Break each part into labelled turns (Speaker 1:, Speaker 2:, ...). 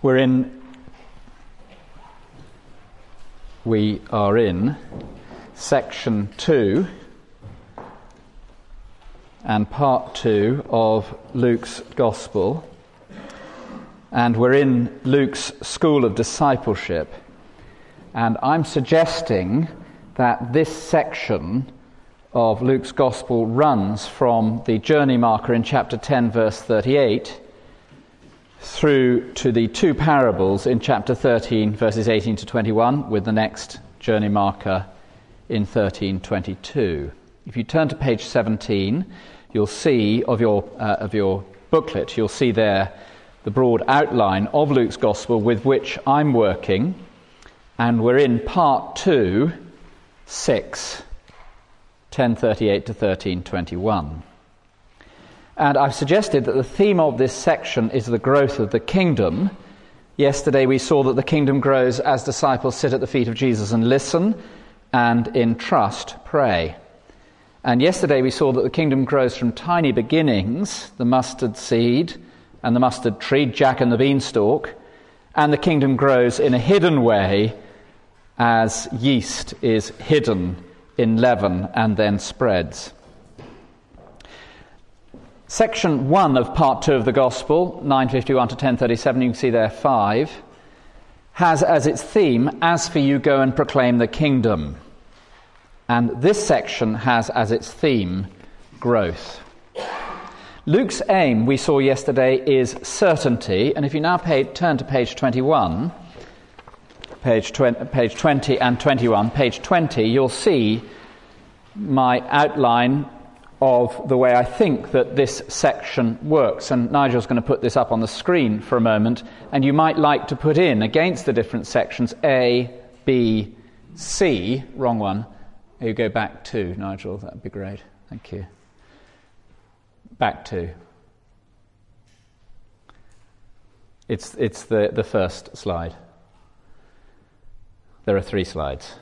Speaker 1: We are in section 2 and part 2 of Luke's Gospel, and we're in Luke's School of Discipleship, and I'm suggesting that this section of Luke's Gospel runs from the journey marker in chapter 10 verse 38 through to the two parables in chapter 13 verses 18 to 21, with the next journey marker in 13:22. If you turn to page 17, you'll see of your booklet, you'll see there the broad outline of Luke's Gospel with which I'm working, and we're in part 2, 6, 10:38 to 13:21. And I've suggested that the theme of this section is the growth of the kingdom. Yesterday we saw that the kingdom grows as disciples sit at the feet of Jesus and listen, and in trust pray. And yesterday we saw that the kingdom grows from tiny beginnings, the mustard seed and the mustard tree, Jack and the beanstalk, and the kingdom grows in a hidden way as yeast is hidden in leaven and then spreads. Section 1 of part 2 of the Gospel, 9:51 to 10:37, you can see there 5, has as its theme, "As for you, go and proclaim the kingdom." And this section has as its theme, growth. Luke's aim, we saw yesterday, is certainty, and if you now turn to page 21, page 20 and 21, page 20, you'll see my outline of the way I think that this section works. And Nigel's going to put this up on the screen for a moment, and you might like to put in, against the different sections, A, B, C, wrong one. You go back to, Nigel, that would be great. Thank you. Back to. It's the first slide. There are 3 slides.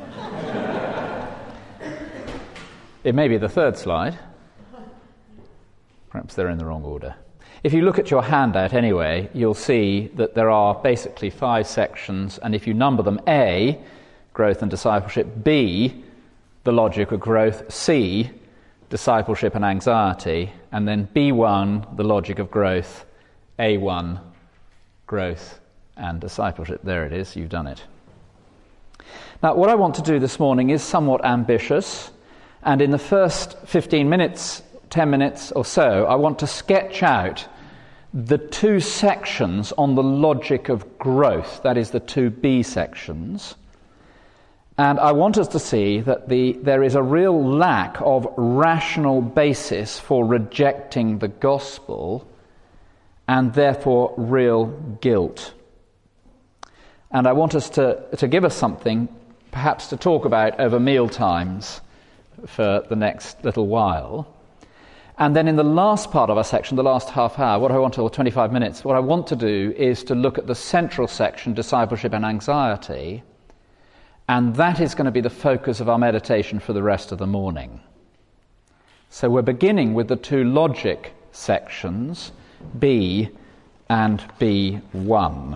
Speaker 1: It may be the third slide. Perhaps they're in the wrong order. If you look at your handout anyway, you'll see that there are basically 5 sections, and if you number them, A, growth and discipleship, B, the logic of growth, C, discipleship and anxiety, and then B1, the logic of growth, A1, growth and discipleship. There it is, you've done it. Now, what I want to do this morning is somewhat ambitious, and in the first 15 minutes, 10 minutes or so, I want to sketch out the 2 sections on the logic of growth, that is the 2 B sections. And I want us to see that there is a real lack of rational basis for rejecting the gospel, and therefore real guilt. And I want us to give us something perhaps to talk about over meal times for the next little while. And then in the last part of our section, the last half hour, or 25 minutes, what I want to do is to look at the central section, discipleship and anxiety, and that is going to be the focus of our meditation for the rest of the morning. So we're beginning with the 2 logic sections, B and B1.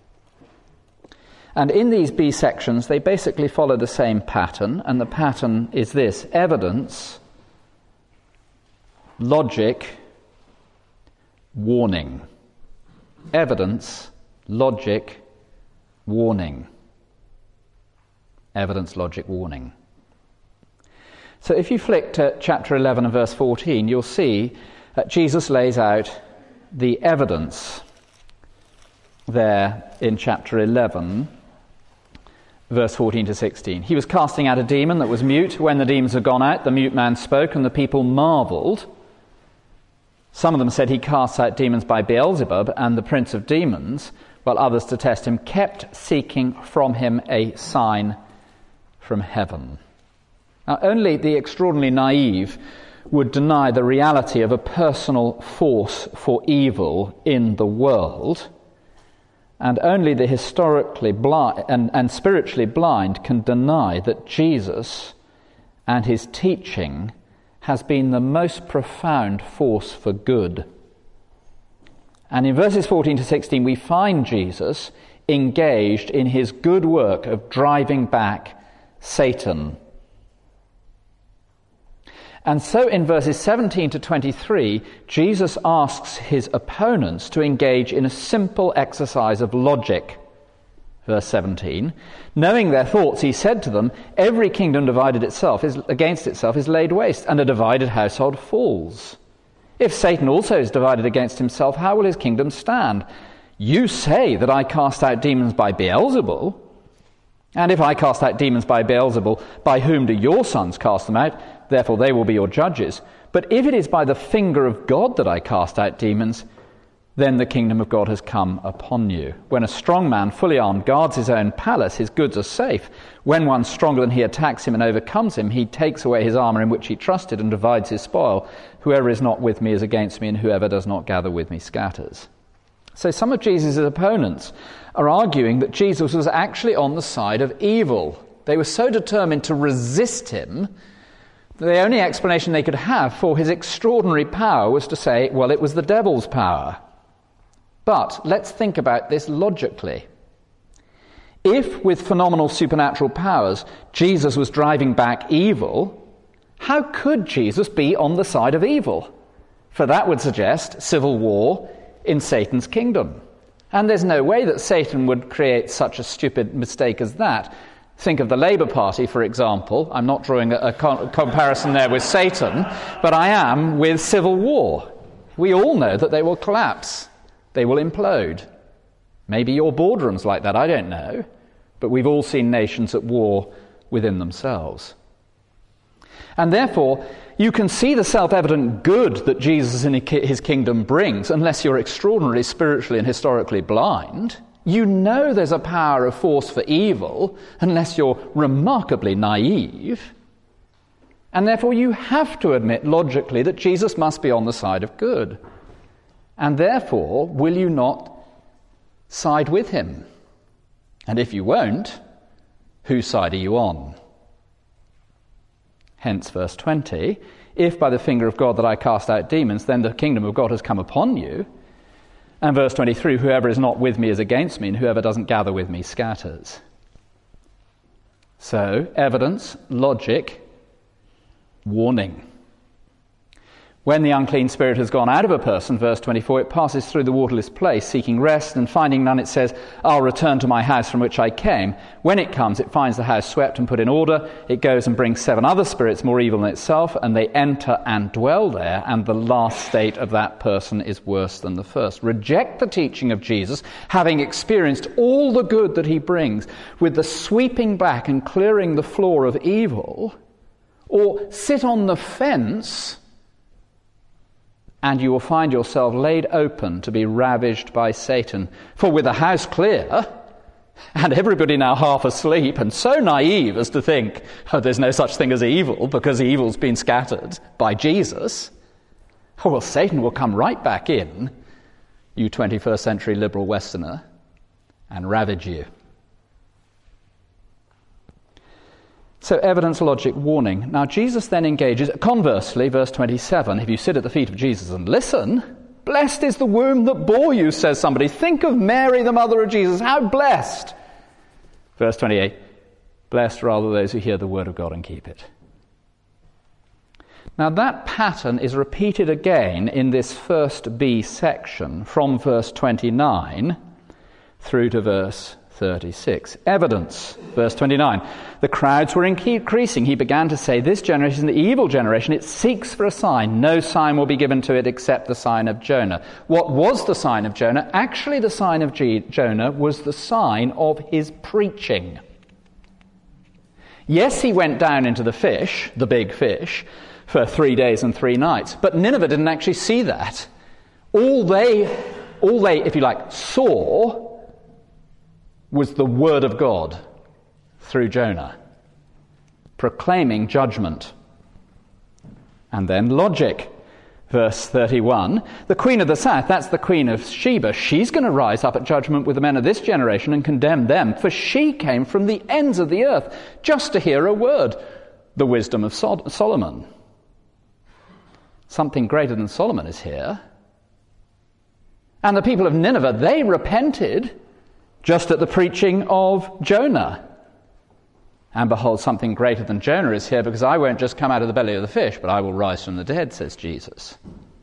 Speaker 1: And in these B sections, they basically follow the same pattern, and the pattern is this: evidence, logic, warning. Evidence, logic, warning. Evidence, logic, warning. So if you flick to chapter 11 and verse 14, you'll see that Jesus lays out the evidence there in chapter 11, verse 14 to 16. He was casting out a demon that was mute. When the demons had gone out, the mute man spoke, and the people marveled. Some of them said he casts out demons by Beelzebub and the prince of demons, while others, to test him, kept seeking from him a sign from heaven. Now, only the extraordinarily naive would deny the reality of a personal force for evil in the world, and only the historically blind and spiritually blind can deny that Jesus and his teaching has been the most profound force for good And in verses 14 to 16, we find Jesus engaged in his good work of driving back Satan. And so in verses 17 to 23, Jesus asks his opponents to engage in a simple exercise of logic. Verse 17, knowing their thoughts, he said to them, every kingdom divided against itself is laid waste, and a divided household falls. If Satan also is divided against himself, how will his kingdom stand? You say that I cast out demons by Beelzebul. And if I cast out demons by Beelzebul, by whom do your sons cast them out? Therefore they will be your judges. But if it is by the finger of God that I cast out demons, then the kingdom of God has come upon you. When a strong man, fully armed, guards his own palace, his goods are safe. When one stronger than he attacks him and overcomes him, he takes away his armor in which he trusted and divides his spoil. Whoever is not with me is against me, and whoever does not gather with me scatters. So some of Jesus' opponents are arguing that Jesus was actually on the side of evil. They were so determined to resist him, the only explanation they could have for his extraordinary power was to say, well, it was the devil's power. But let's think about this logically. If, with phenomenal supernatural powers, Jesus was driving back evil, how could Jesus be on the side of evil? For that would suggest civil war in Satan's kingdom. And there's no way that Satan would create such a stupid mistake as that. Think of the Labour Party, for example. I'm not drawing a comparison there with Satan, but I am with civil war. We all know that they will collapse. They will implode. Maybe your boardroom's like that, I don't know. But we've all seen nations at war within themselves. And therefore, you can see the self-evident good that Jesus and his kingdom brings, unless you're extraordinarily spiritually and historically blind. You know there's a power of force for evil, unless you're remarkably naive. And therefore, you have to admit logically that Jesus must be on the side of good. And therefore, will you not side with him? And if you won't, whose side are you on? Hence verse 20, if by the finger of God that I cast out demons, then the kingdom of God has come upon you. And verse 23, whoever is not with me is against me, and whoever doesn't gather with me scatters. So, evidence, logic, warning. When the unclean spirit has gone out of a person, verse 24, it passes through the waterless place, seeking rest, and finding none, it says, I'll return to my house from which I came. When it comes, it finds the house swept and put in order. It goes and brings 7 other spirits more evil than itself, and they enter and dwell there, and the last state of that person is worse than the first. Reject the teaching of Jesus, having experienced all the good that he brings, with the sweeping back and clearing the floor of evil, or sit on the fence, and you will find yourself laid open to be ravaged by Satan. For with the house clear, and everybody now half asleep, and so naive as to think, oh, there's no such thing as evil, because evil's been scattered by Jesus, oh, well, Satan will come right back in, you 21st century liberal Westerner, and ravage you. So evidence, logic, warning. Now Jesus then engages, conversely, verse 27, if you sit at the feet of Jesus and listen, blessed is the womb that bore you, says somebody. Think of Mary, the mother of Jesus. How blessed. Verse 28, blessed rather those who hear the word of God and keep it. Now that pattern is repeated again in this first B section, from verse 29 through to verse 36. Evidence, verse 29. The crowds were increasing. He began to say, this generation is the evil generation. It seeks for a sign. No sign will be given to it except the sign of Jonah. What was the sign of Jonah? Actually, the sign of Jonah was the sign of his preaching. Yes, he went down into the fish, the big fish, for 3 days and 3 nights. But Nineveh didn't actually see that. All they, if you like, saw was the word of God through Jonah, proclaiming judgment. And then logic. Verse 31, the queen of the south, that's the queen of Sheba, she's going to rise up at judgment with the men of this generation and condemn them, for she came from the ends of the earth just to hear a word, the wisdom of Solomon. Something greater than Solomon is here. And the people of Nineveh, they repented just at the preaching of Jonah. And behold, something greater than Jonah is here, because I won't just come out of the belly of the fish, but I will rise from the dead, says Jesus.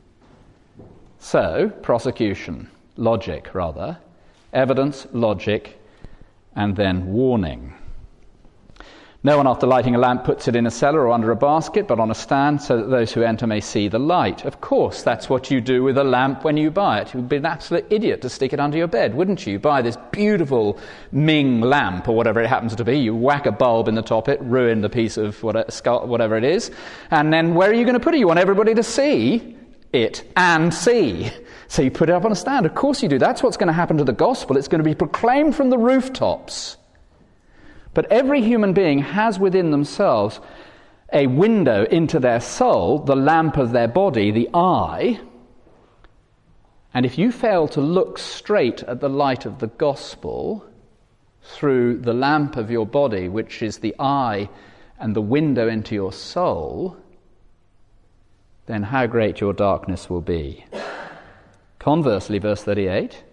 Speaker 1: So, prosecution, logic rather, evidence, logic, and then warning. No one after lighting a lamp puts it in a cellar or under a basket, but on a stand, so that those who enter may see the light. Of course, that's what you do with a lamp when you buy it. You'd be an absolute idiot to stick it under your bed, wouldn't you? You buy this beautiful Ming lamp, or whatever it happens to be. You whack a bulb in the top, it ruin the piece of whatever it is. And then where are you going to put it? You want everybody to see it and see. So you put it up on a stand. Of course you do. That's what's going to happen to the gospel. It's going to be proclaimed from the rooftops. But every human being has within themselves a window into their soul, the lamp of their body, the eye. And if you fail to look straight at the light of the gospel through the lamp of your body, which is the eye and the window into your soul, then how great your darkness will be. Conversely, verse 38,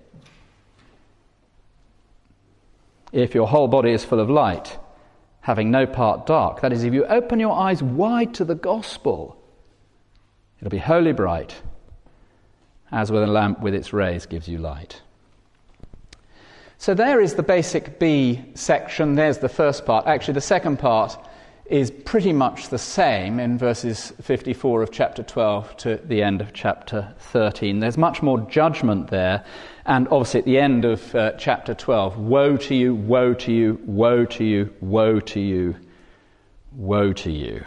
Speaker 1: if your whole body is full of light, having no part dark, that is, if you open your eyes wide to the gospel, it'll be wholly bright, as with a lamp with its rays gives you light. So there is the basic B section. There's the first part. Actually, the second part is pretty much the same in verses 54 of chapter 12 to the end of chapter 13. There's much more judgment there. And obviously at the end of chapter 12, woe to you, woe to you, woe to you, woe to you, woe to you.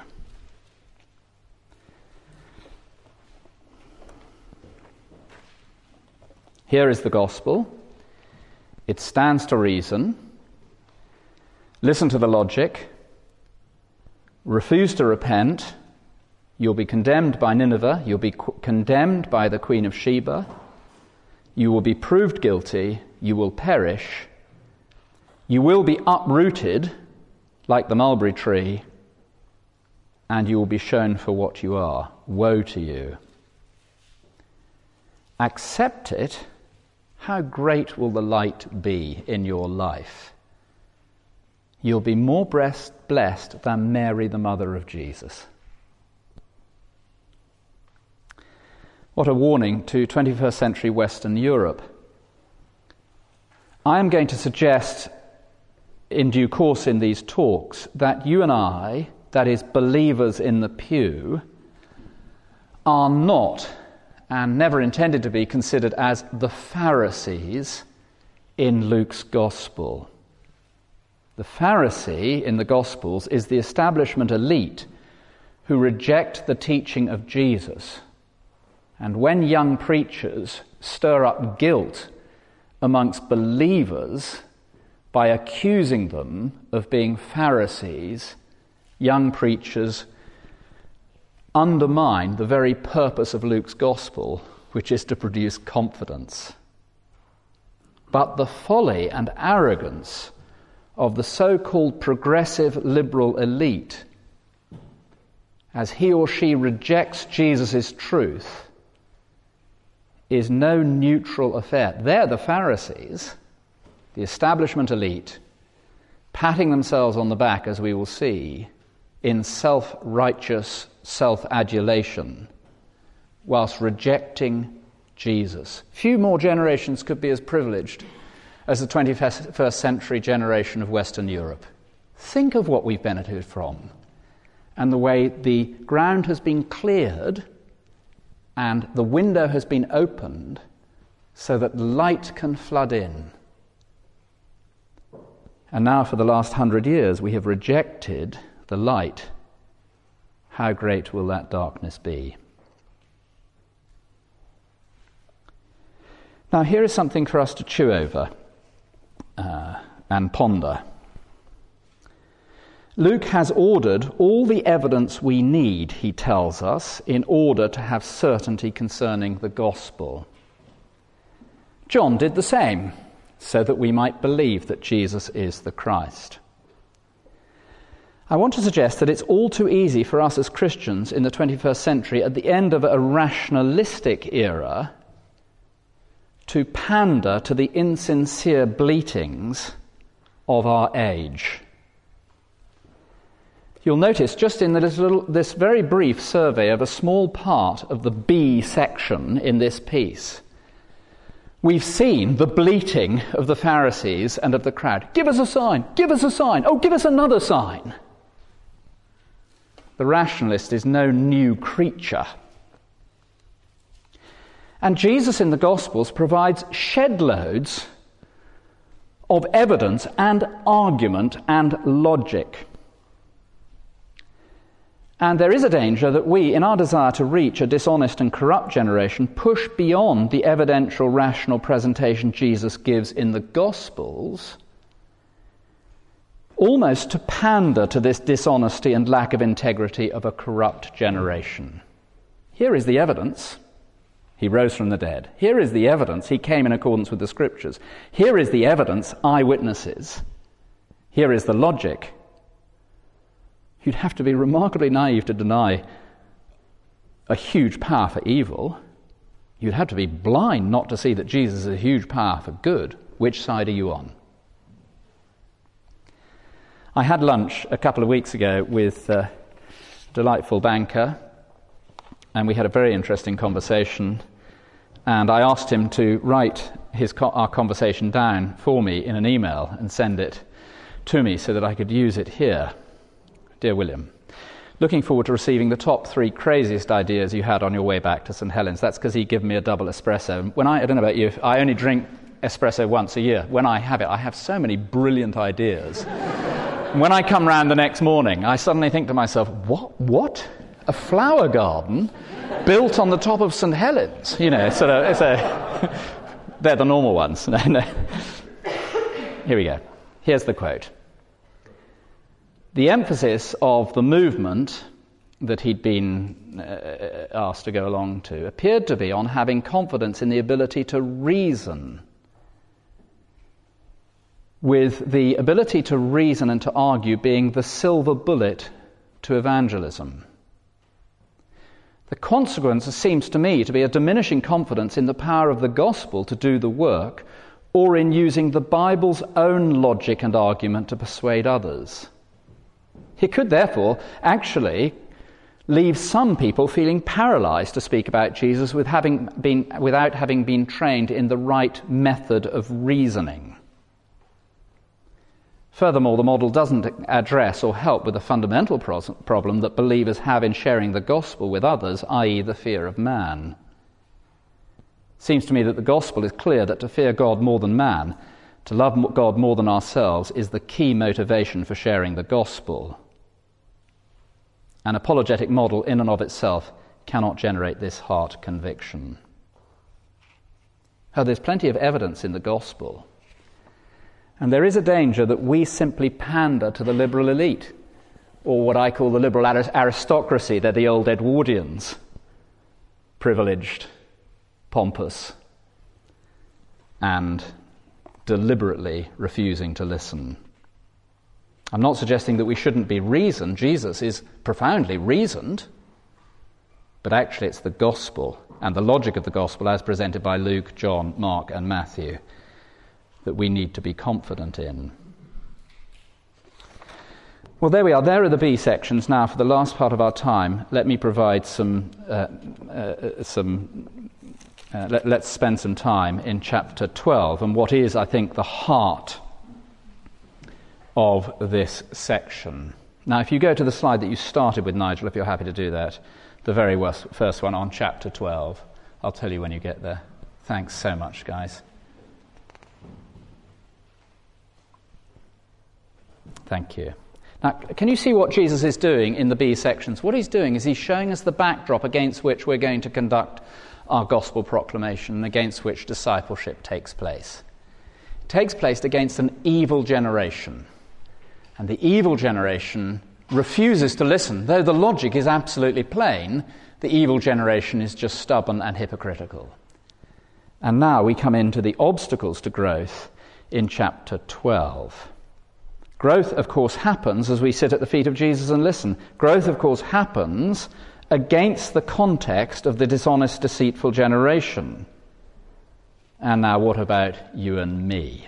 Speaker 1: Here is the gospel. It stands to reason. Listen to the logic. Refuse to repent. You'll be condemned by Nineveh. You'll be condemned by the Queen of Sheba. You will be proved guilty. You will perish. You will be uprooted like the mulberry tree, and you will be shown for what you are. Woe to you. Accept it. How great will the light be in your life? You'll be more blessed than Mary, the mother of Jesus. What a warning to 21st century Western Europe. I am going to suggest in due course in these talks that you and I, that is, believers in the pew, are not and never intended to be considered as the Pharisees in Luke's Gospel. The Pharisee in the Gospels is the establishment elite who reject the teaching of Jesus. And when young preachers stir up guilt amongst believers by accusing them of being Pharisees, young preachers undermine the very purpose of Luke's Gospel, which is to produce confidence. But the folly and arrogance of the so-called progressive liberal elite, as he or she rejects Jesus' truth, is no neutral affair. They're the Pharisees, the establishment elite, patting themselves on the back, as we will see, in self-righteous self-adulation, whilst rejecting Jesus. Few more generations could be as privileged as the 21st century generation of Western Europe. Think of what we've benefited from, and the way the ground has been cleared and the window has been opened so that light can flood in. And now for the last 100 years we have rejected the light. How great will that darkness be? Now here is something for us to chew over and ponder. Luke has ordered all the evidence we need, he tells us, in order to have certainty concerning the gospel. John did the same, so that we might believe that Jesus is the Christ. I want to suggest that it's all too easy for us as Christians in the 21st century, at the end of a rationalistic era, to pander to the insincere bleatings of our age. You'll notice just in this very brief survey of a small part of the B section in this piece, we've seen the bleating of the Pharisees and of the crowd. Give us a sign, give us a sign, oh, give us another sign. The rationalist is no new creature. And Jesus in the Gospels provides shed loads of evidence and argument and logic. And there is a danger that we, in our desire to reach a dishonest and corrupt generation, push beyond the evidential, rational presentation Jesus gives in the Gospels, almost to pander to this dishonesty and lack of integrity of a corrupt generation. Here is the evidence. He rose from the dead. Here is the evidence. He came in accordance with the Scriptures. Here is the evidence. Eyewitnesses. Here is the logic. You'd have to be remarkably naive to deny a huge power for evil. You'd have to be blind not to see that Jesus is a huge power for good. Which side are you on? I had lunch a couple of weeks ago with a delightful banker, and we had a very interesting conversation, and I asked him to write our conversation down for me in an email and send it to me so that I could use it here. Dear William, looking forward to receiving the top 3 craziest ideas you had on your way back to St. Helens. That's because he'd given me a double espresso. I don't know about you, I only drink espresso once a year. When I have it, I have so many brilliant ideas. When I come round the next morning, I suddenly think to myself, what? A flower garden built on the top of St. Helens? You know, they're the normal ones. No. Here we go. Here's the quote. The emphasis of the movement that he'd been asked to go along to appeared to be on having confidence in the ability to reason, with the ability to reason and to argue being the silver bullet to evangelism. The consequence seems to me to be a diminishing confidence in the power of the gospel to do the work, or in using the Bible's own logic and argument to persuade others. It could therefore actually leave some people feeling paralyzed to speak about Jesus without having been trained in the right method of reasoning. Furthermore, the model doesn't address or help with the fundamental problem that believers have in sharing the gospel with others, i.e. the fear of man. It seems to me that the gospel is clear that to fear God more than man, to love God more than ourselves, is the key motivation for sharing the gospel. An apologetic model in and of itself cannot generate this heart conviction. There's plenty of evidence in the gospel. And there is a danger that we simply pander to the liberal elite, or what I call the liberal aristocracy. They're the old Edwardians, privileged, pompous, and deliberately refusing to listen. I'm not suggesting that we shouldn't be reasoned. Jesus is profoundly reasoned, but actually it's the gospel and the logic of the gospel as presented by Luke, John, Mark, and Matthew that we need to be confident in. Well, there we are. There are the B sections. Now, for the last part of our time, let me provide let's spend some time in chapter 12 and what is, I think, the heart of this section. Now, if you go to the slide that you started with, Nigel, if you're happy to do that, the very first one on chapter 12, I'll tell you when you get there. Thanks so much, guys. Thank you. Now, can you see what Jesus is doing in the B sections? What he's doing is he's showing us the backdrop against which we're going to conduct our gospel proclamation and against which discipleship takes place. It takes place against an evil generation. And the evil generation refuses to listen. Though the logic is absolutely plain, the evil generation is just stubborn and hypocritical. And now we come into the obstacles to growth in chapter 12. Growth, of course, happens as we sit at the feet of Jesus and listen. Growth, of course, happens against the context of the dishonest, deceitful generation. And now what about you and me?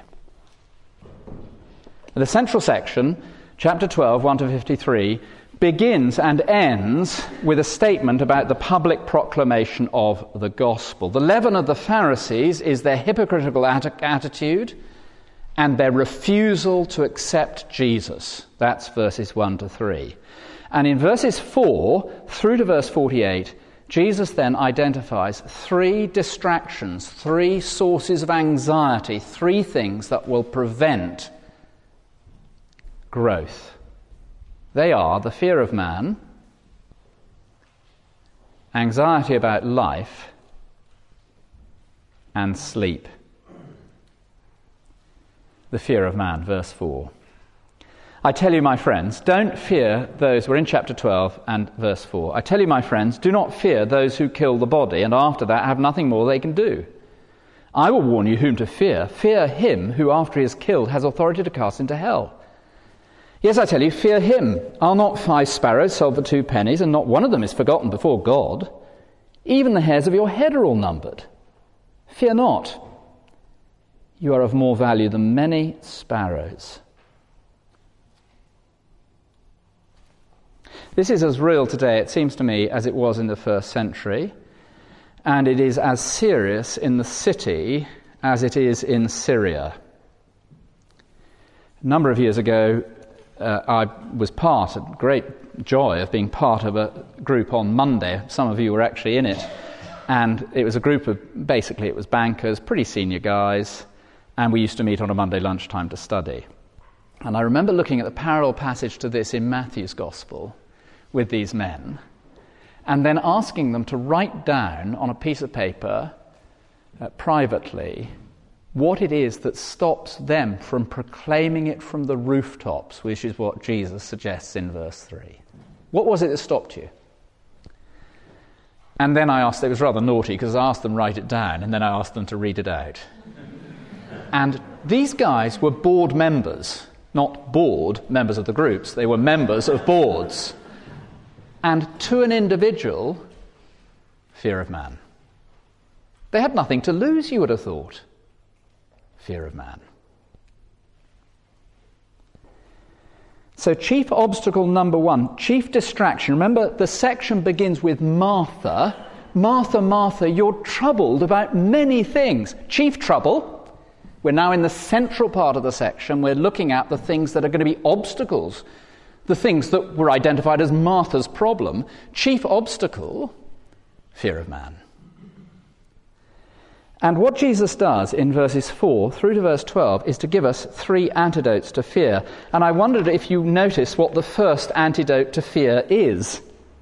Speaker 1: The central section, chapter 12, 1 to 53, begins and ends with a statement about the public proclamation of the gospel. The leaven of the Pharisees is their hypocritical attitude and their refusal to accept Jesus. That's verses 1 to 3. And in verses 4 through to verse 48, Jesus then identifies 3 distractions, 3 sources of anxiety, 3 things that will prevent growth. They are the fear of man, anxiety about life, and sleep. The fear of man, verse 4. I tell you, my friends, don't fear those, we're in chapter 12 and verse 4. I tell you, my friends, do not fear those who kill the body, and after that have nothing more they can do. I will warn you whom to fear. Fear him who, after he is killed, has authority to cast into hell. Yes, I tell you, fear him. Are not 5 sparrows sold for 2 pennies, and not one of them is forgotten before God? Even the hairs of your head are all numbered. Fear not. You are of more value than many sparrows. This is as real today, it seems to me, as it was in the first century, and it is as serious in the city as it is in Syria. A number of years ago, I was part, a great joy of being part of a group on Monday. Some of you were actually in it. And it was a group of, basically it was bankers, pretty senior guys, and we used to meet on a Monday lunchtime to study. And I remember looking at the parallel passage to this in Matthew's Gospel with these men, and then asking them to write down on a piece of paper privately what it is that stops them from proclaiming it from the rooftops, which is what Jesus suggests in verse 3. What was it that stopped you? And then I asked, it was rather naughty because I asked them to write it down, and then I asked them to read it out. And these guys were board members, not board members of the groups, they were members of boards. And to an individual, fear of man. They had nothing to lose, you would have thought. Fear of man. So chief obstacle number 1, chief distraction. Remember, the section begins with Martha. Martha, Martha, you're troubled about many things. Chief trouble. We're now in the central part of the section. We're looking at the things that are going to be obstacles. The things that were identified as Martha's problem. Chief obstacle, fear of man. And what Jesus does in verses 4 through to verse 12 is to give us 3 antidotes to fear. And I wondered if you notice what the first antidote to fear is.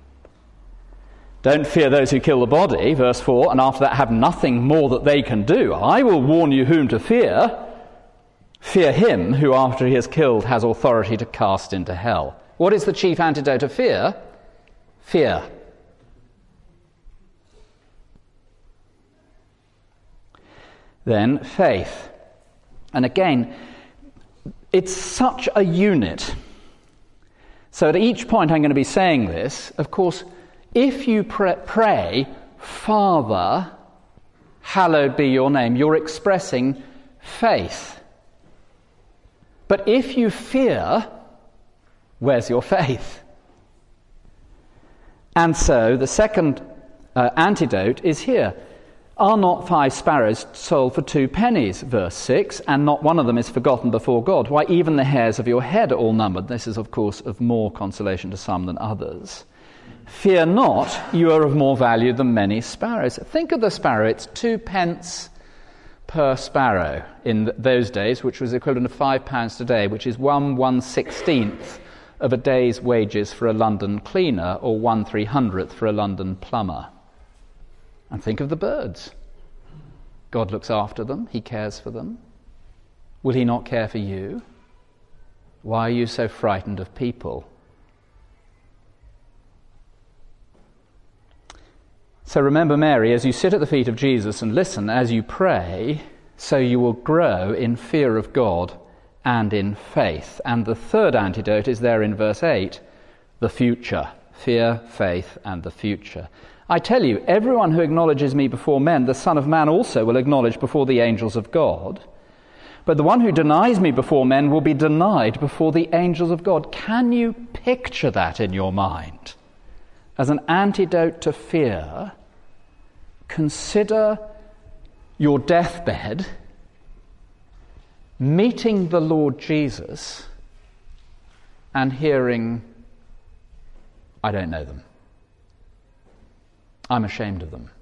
Speaker 1: Don't fear those who kill the body, verse 4, and after that have nothing more that they can do. I will warn you whom to fear. Fear him who, after he is killed, has authority to cast into hell. What is the chief antidote to fear? Fear. Then faith. And again, it's such a unit. So at each point I'm going to be saying this. Of course, if you pray, Father, hallowed be your name, you're expressing faith. But if you fear, where's your faith? And so the second antidote is here. Are not 5 sparrows sold for 2 pennies, verse 6, and not one of them is forgotten before God? Why, even the hairs of your head are all numbered. This is, of course, of more consolation to some than others. Fear not, you are of more value than many sparrows. Think of the sparrow. It's 2 pence per sparrow in those days, which was equivalent of £5 today, which is 1/1/16th of a day's wages for a London cleaner, or 1/300th for a London plumber. And think of the birds. God looks after them. He cares for them. Will he not care for you? Why are you so frightened of people? So remember Mary, as you sit at the feet of Jesus and listen as you pray, so you will grow in fear of God and in faith. And the third antidote is there in verse 8, the future. Fear, faith, and the future. I tell you, everyone who acknowledges me before men, the Son of Man also will acknowledge before the angels of God. But the one who denies me before men will be denied before the angels of God. Can you picture that in your mind? As an antidote to fear, consider your deathbed, meeting the Lord Jesus, and hearing, I don't know them. I'm ashamed of them.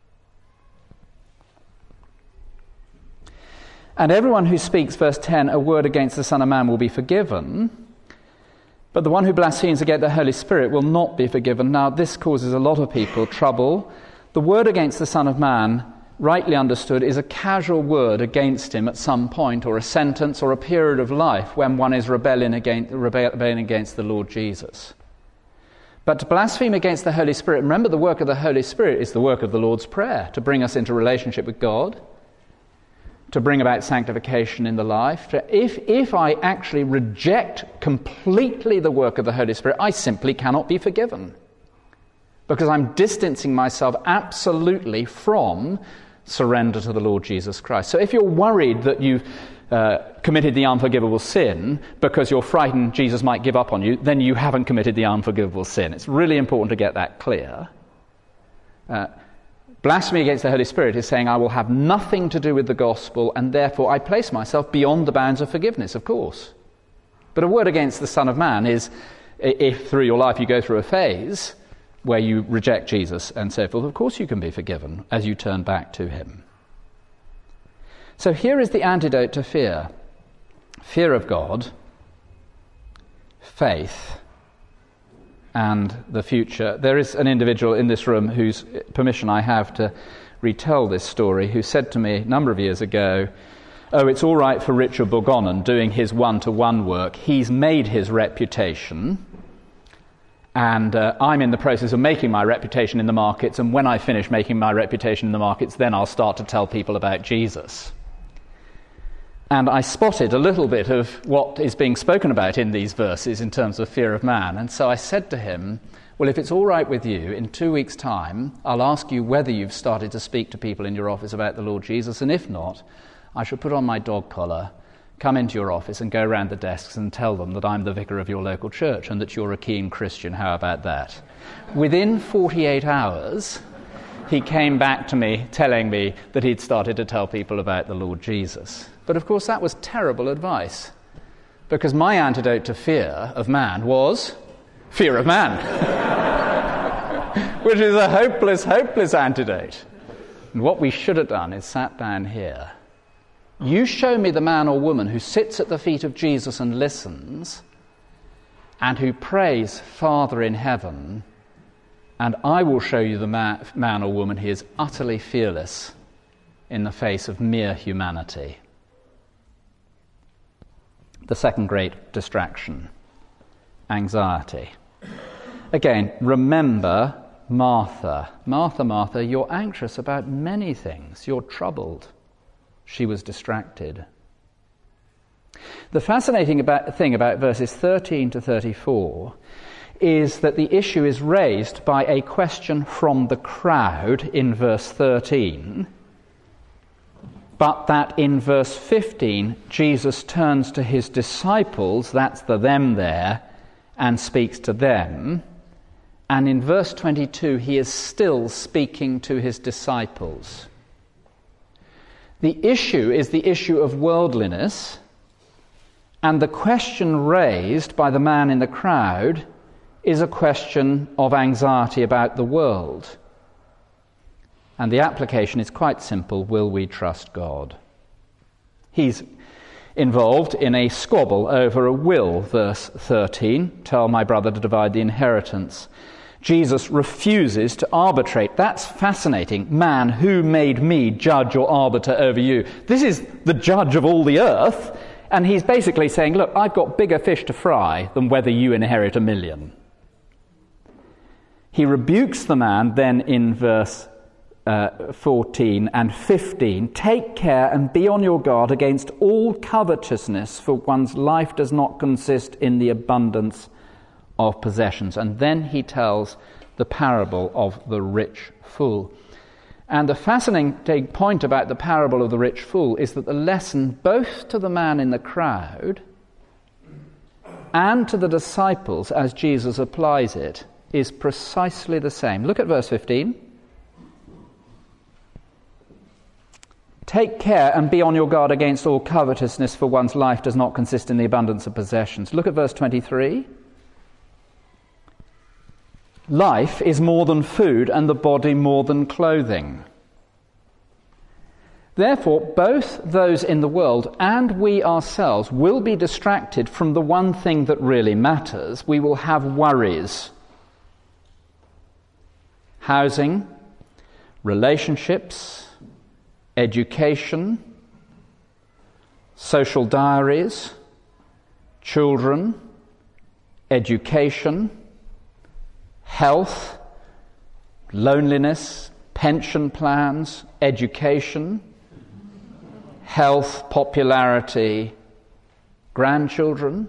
Speaker 1: And everyone who speaks, verse 10, a word against the Son of Man will be forgiven, but the one who blasphemes against the Holy Spirit will not be forgiven. Now, this causes a lot of people trouble. The word against the Son of Man, rightly understood, is a casual word against him at some point, or a sentence, or a period of life when one is rebelling against the Lord Jesus. But to blaspheme against the Holy Spirit, remember the work of the Holy Spirit is the work of the Lord's Prayer, to bring us into relationship with God, to bring about sanctification in the life. If I actually reject completely the work of the Holy Spirit, I simply cannot be forgiven, because I'm distancing myself absolutely from surrender to the Lord Jesus Christ. So if you're worried that you've committed the unforgivable sin because you're frightened Jesus might give up on you, then you haven't committed the unforgivable sin. It's really important to get that clear. Blasphemy against the Holy Spirit is saying I will have nothing to do with the gospel, and therefore I place myself beyond the bounds of forgiveness, of course. But a word against the Son of Man is, if through your life you go through a phase where you reject Jesus and so forth, of course you can be forgiven as you turn back to him. So here is the antidote to fear. Fear of God, faith, and the future. There is an individual in this room whose permission I have to retell this story, who said to me a number of years ago, oh, it's all right for Richard Bourgonnen doing his one-to-one work. He's made his reputation, and I'm in the process of making my reputation in the markets, and when I finish making my reputation in the markets, then I'll start to tell people about Jesus. And I spotted a little bit of what is being spoken about in these verses in terms of fear of man. And so I said to him, well, if it's all right with you, in 2 weeks' time, I'll ask you whether you've started to speak to people in your office about the Lord Jesus. And if not, I shall put on my dog collar, come into your office and go around the desks and tell them that I'm the vicar of your local church and that you're a keen Christian. How about that? Within 48 hours, he came back to me telling me that he'd started to tell people about the Lord Jesus. But of course that was terrible advice, because my antidote to fear of man was fear of man, which is a hopeless, hopeless antidote. And what we should have done is sat down here. You show me the man or woman who sits at the feet of Jesus and listens, and who prays, Father in heaven, and I will show you the man or woman who is utterly fearless in the face of mere humanity. The second great distraction, anxiety. Again, remember Martha. Martha, Martha, you're anxious about many things. You're troubled. She was distracted. The fascinating thing about verses 13 to 34 is that the issue is raised by a question from the crowd in verse 13, but that in verse 15, Jesus turns to his disciples, that's the them there, and speaks to them. And in verse 22, he is still speaking to his disciples. The issue is the issue of worldliness, and the question raised by the man in the crowd is a question of anxiety about the world. And the application is quite simple. Will we trust God? He's involved in a squabble over a will, verse 13. Tell my brother to divide the inheritance. Jesus refuses to arbitrate. That's fascinating. Man, who made me judge or arbiter over you? This is the judge of all the earth. And he's basically saying, look, I've got bigger fish to fry than whether you inherit $1 million. He rebukes the man then in verse 14 and 15, take care and be on your guard against all covetousness, for one's life does not consist in the abundance of possessions. And then he tells the parable of the rich fool. And the fascinating point about the parable of the rich fool is that the lesson, both to the man in the crowd and to the disciples as Jesus applies it, is precisely the same. Look at verse 15. Take care and be on your guard against all covetousness, for one's life does not consist in the abundance of possessions. Look at verse 23. Life is more than food, and the body more than clothing. Therefore, both those in the world and we ourselves will be distracted from the one thing that really matters. We will have worries. Housing, relationships, education, social diaries, children, education, health, loneliness, pension plans, education, health, popularity, grandchildren.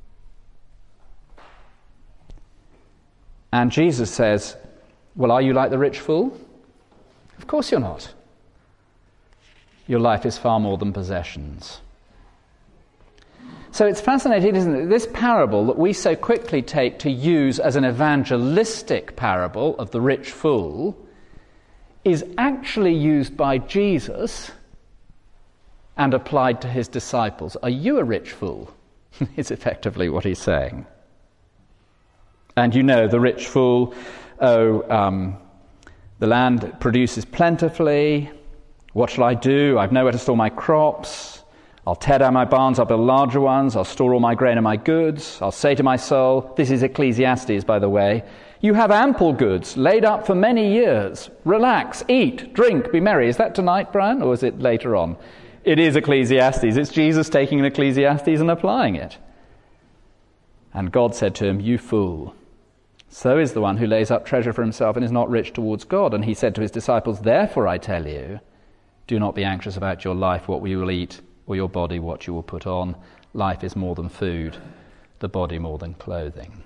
Speaker 1: And Jesus says, well, are you like the rich fool? Of course you're not. Your life is far more than possessions. So it's fascinating, isn't it? This parable that we so quickly take to use as an evangelistic parable of the rich fool is actually used by Jesus and applied to his disciples. Are you a rich fool? Is effectively what he's saying. And you know, the rich fool, the land produces plentifully. What shall I do? I've nowhere to store my crops. I'll tear down my barns, I'll build larger ones, I'll store all my grain and my goods. I'll say to my soul, this is Ecclesiastes, by the way, you have ample goods laid up for many years. Relax, eat, drink, be merry. Is that tonight, Brian, or is it later on? It is Ecclesiastes. It's Jesus taking an Ecclesiastes and applying it. And God said to him, you fool. So is the one who lays up treasure for himself and is not rich towards God. And he said to his disciples, therefore I tell you, do not be anxious about your life, what we will eat, or your body, what you will put on. Life is more than food, the body more than clothing.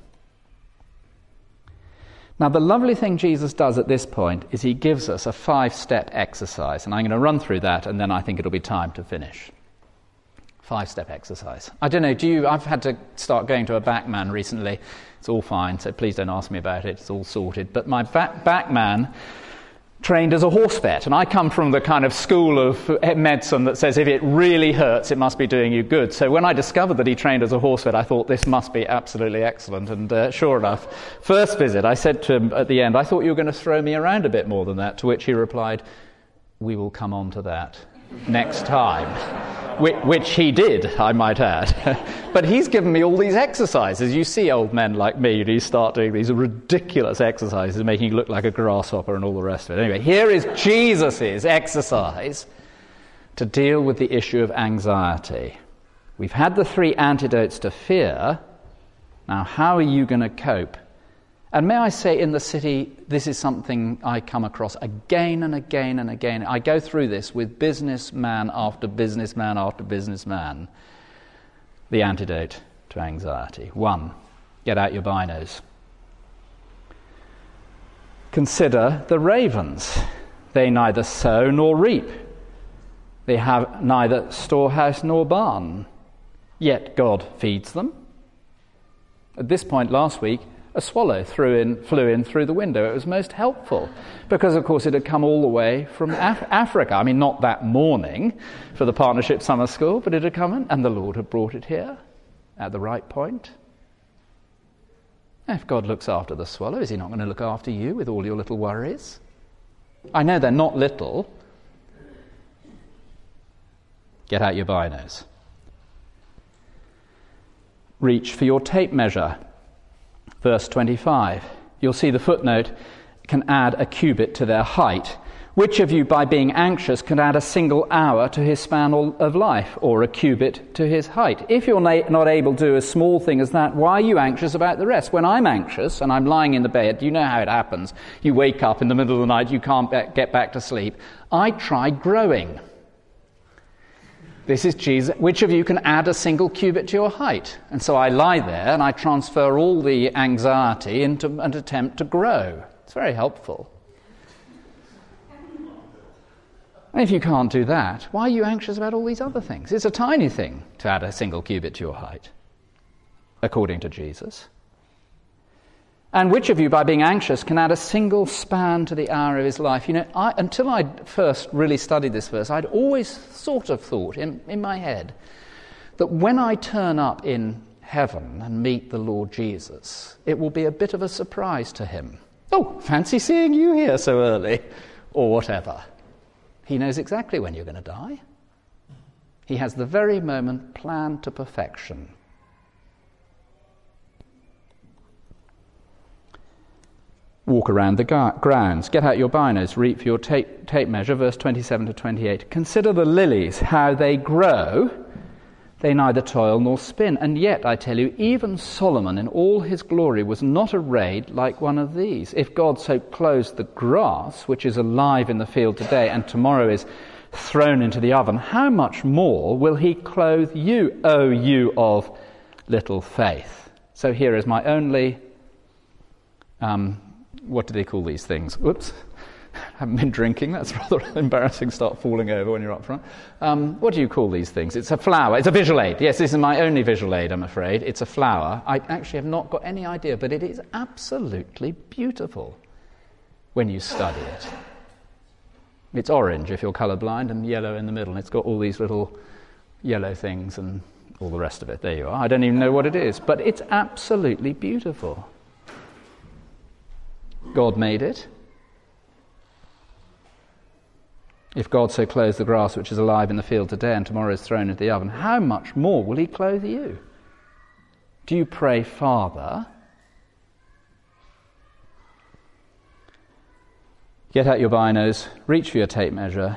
Speaker 1: Now, the lovely thing Jesus does at this point is he gives us a 5-step exercise, and I'm going to run through that, and then I think it'll be time to finish. 5-step exercise. I don't know, I've had to start going to a backman recently. It's all fine, so please don't ask me about it. It's all sorted. But my backman trained as a horse vet, and I come from the kind of school of medicine that says if it really hurts, it must be doing you good. So when I discovered that he trained as a horse vet, I thought this must be absolutely excellent. And sure enough, first visit, I said to him at the end, I thought you were going to throw me around a bit more than that, to which he replied, we will come on to that next time. Which he did, I might add. But he's given me all these exercises. You see old men like me, you start doing these ridiculous exercises, making you look like a grasshopper and all the rest of it. Anyway, here is Jesus' exercise to deal with the issue of anxiety. We've had the 3 antidotes to fear. Now, how are you going to cope? And may I say, in the city, this is something I come across again and again and again. I go through this with businessman after businessman after businessman. The antidote to anxiety. 1, get out your binos. Consider the ravens. They neither sow nor reap. They have neither storehouse nor barn. Yet God feeds them. At this point last week, a swallow flew in through the window. It was most helpful because, of course, it had come all the way from Africa. I mean, not that morning for the Partnership Summer School, but it had come in, and the Lord had brought it here at the right point. If God looks after the swallow, is he not going to look after you with all your little worries? I know they're not little. Get out your binos. Reach for your tape measure. Verse 25, you'll see the footnote, can add a cubit to their height. Which of you, by being anxious, can add a single hour to his span of life, or a cubit to his height? If you're not able to do a small thing as that, why are you anxious about the rest? When I'm anxious and I'm lying in the bed, you know how it happens. You wake up in the middle of the night, you can't get back to sleep. I try growing. This is Jesus. Which of you can add a single cubit to your height? And so I lie there and I transfer all the anxiety into an attempt to grow. It's very helpful. And if you can't do that, why are you anxious about all these other things? It's a tiny thing to add a single cubit to your height, according to Jesus. And which of you, by being anxious, can add a single span to the hour of his life? You know, until I'd first really studied this verse, I'd always sort of thought in my head that when I turn up in heaven and meet the Lord Jesus, it will be a bit of a surprise to him. Oh, fancy seeing you here so early, or whatever. He knows exactly when you're going to die. He has the very moment planned to perfection. Walk around the grounds. Get out your binos. Reap for your tape measure, verse 27 to 28. Consider the lilies, how they grow. They neither toil nor spin. And yet, I tell you, even Solomon in all his glory was not arrayed like one of these. If God so clothes the grass, which is alive in the field today and tomorrow is thrown into the oven, how much more will he clothe you, O you of little faith? So here is my only... what do they call these things? Whoops. Haven't been drinking. That's rather embarrassing. Start falling over when you're up front. What do you call these things? It's a flower. It's a visual aid. Yes, this is my only visual aid, I'm afraid. It's a flower. I actually have not got any idea, but it is absolutely beautiful when you study it. It's orange if you're colourblind and yellow in the middle. And it's got all these little yellow things and all the rest of it. There you are. I don't even know what it is, but it's absolutely beautiful. God made it. If God so clothes the grass which is alive in the field today and tomorrow is thrown into the oven, how much more will he clothe you? Do you pray, Father? Get out your binos, reach for your tape measure,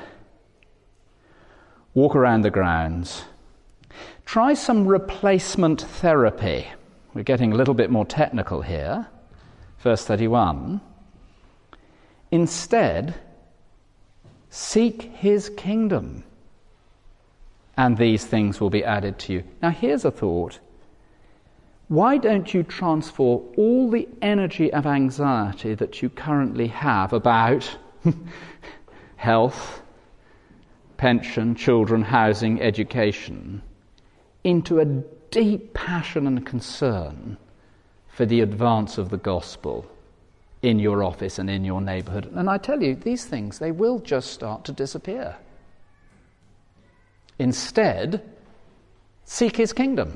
Speaker 1: walk around the grounds. Try some replacement therapy. We're getting a little bit more technical here. Verse 31. Instead, seek his kingdom, and these things will be added to you. Now here's a thought. Why don't you transfer all the energy of anxiety that you currently have about health, pension, children, housing, education, into a deep passion and concern for the advance of the gospel in your office and in your neighbourhood? And I tell you, these things, they will just start to disappear. Instead, seek his kingdom.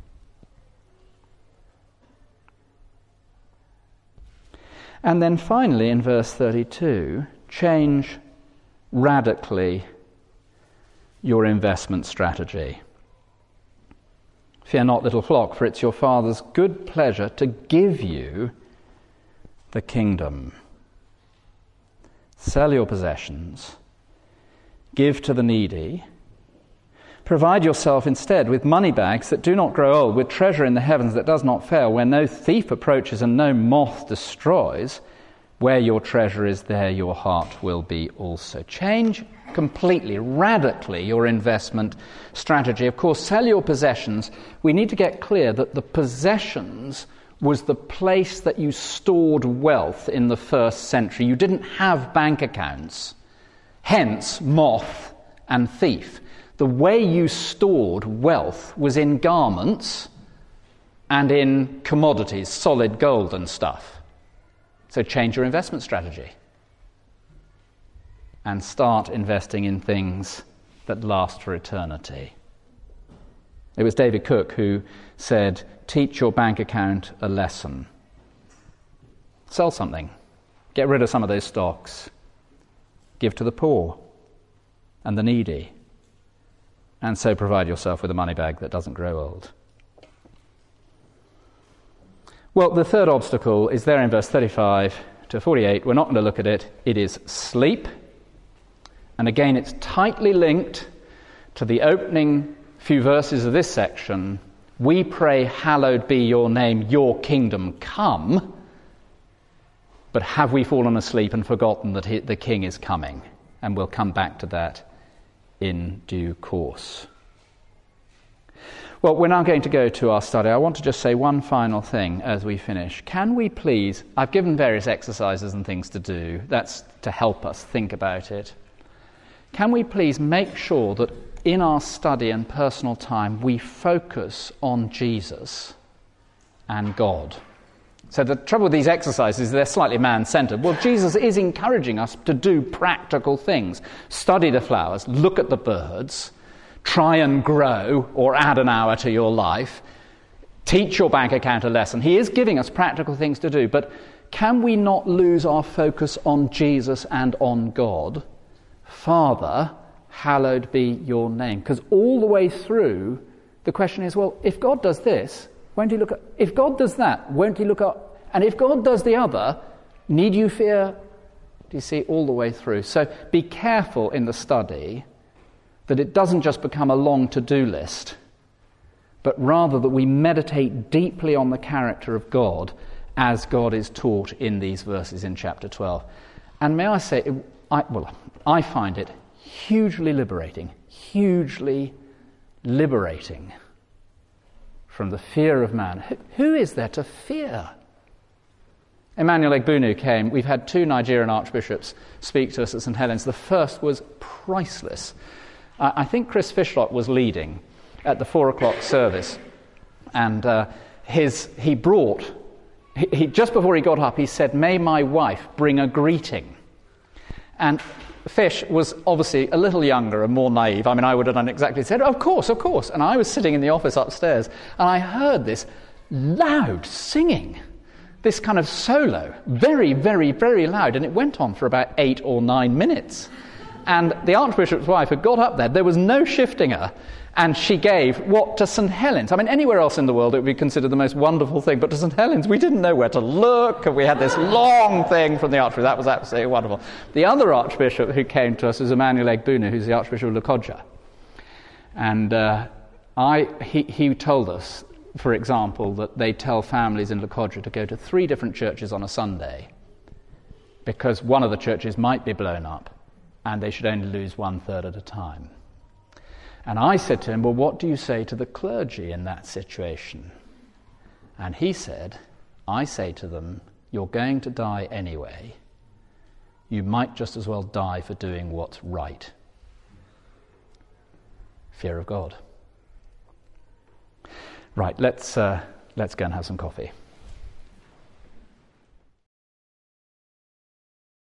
Speaker 1: And then finally, in verse 32, change radically your investment strategy. Fear not, little flock, for it's your Father's good pleasure to give you the kingdom. Sell your possessions, give to the needy, provide yourself instead with money bags that do not grow old, with treasure in the heavens that does not fail, where no thief approaches and no moth destroys. Where your treasure is, there your heart will be also. Change completely, radically your investment strategy. Of course, sell your possessions. We need to get clear that the possessions was the place that you stored wealth in the first century. You didn't have bank accounts. Hence, moth and thief. The way you stored wealth was in garments and in commodities, solid gold and stuff. So change your investment strategy and start investing in things that last for eternity. It was David Cook who said, teach your bank account a lesson. Sell something. Get rid of some of those stocks. Give to the poor and the needy. And so provide yourself with a money bag that doesn't grow old. Well, the third obstacle is there in verse 35 to 48. We're not going to look at it. It is sleep. And again, it's tightly linked to the opening few verses of this section. We pray, hallowed be your name, your kingdom come. But have we fallen asleep and forgotten that the king is coming? And we'll come back to that in due course. Well, we're now going to go to our study. I want to just say one final thing as we finish. Can we please, I've given various exercises and things to do. That's to help us think about it. Can we please make sure that in our study and personal time we focus on Jesus and God? So the trouble with these exercises is they're slightly man-centered. Well, Jesus is encouraging us to do practical things. Study the flowers, look at the birds, try and grow or add an hour to your life, teach your bank account a lesson. He is giving us practical things to do, but can we not lose our focus on Jesus and on God? Father, hallowed be your name. Because all the way through, the question is, well, if God does this, won't he look at... If God does that, won't he look up? And if God does the other, need you fear? Do you see, all the way through? So be careful in the study that it doesn't just become a long to-do list, but rather that we meditate deeply on the character of God as God is taught in these verses in chapter 12. And may I say, I find it hugely liberating from the fear of man. Who is there to fear? Emmanuel Egbunu came. We've had 2 Nigerian archbishops speak to us at St. Helens. The first was priceless. I think Chris Fishlock was leading at the 4 o'clock service, and he just before he got up, he said, "May my wife bring a greeting." And Fish was obviously a little younger and more naive. I mean, I would have done exactly said, "Of course." And I was sitting in the office upstairs, and I heard this loud singing, this kind of solo, very, very, very loud, and it went on for about 8 or 9 minutes. And the Archbishop's wife had got up there was no shifting her, and she gave what to St. Helens. I mean, anywhere else in the world it would be considered the most wonderful thing, but to St. Helens we didn't know where to look, and we had this long thing from the Archbishop. That was absolutely wonderful. The other Archbishop who came to us was Emmanuel Egbunu, who's the Archbishop of Lokoja. And he told us, for example, that they tell families in Lokoja to go to 3 different churches on a Sunday because one of the churches might be blown up, and they should only lose 1/3 at a time. And I said to him, "Well, what do you say to the clergy in that situation?" And he said, "I say to them, you're going to die anyway. You might just as well die for doing what's right." Fear of God. Right, let's go and have some coffee.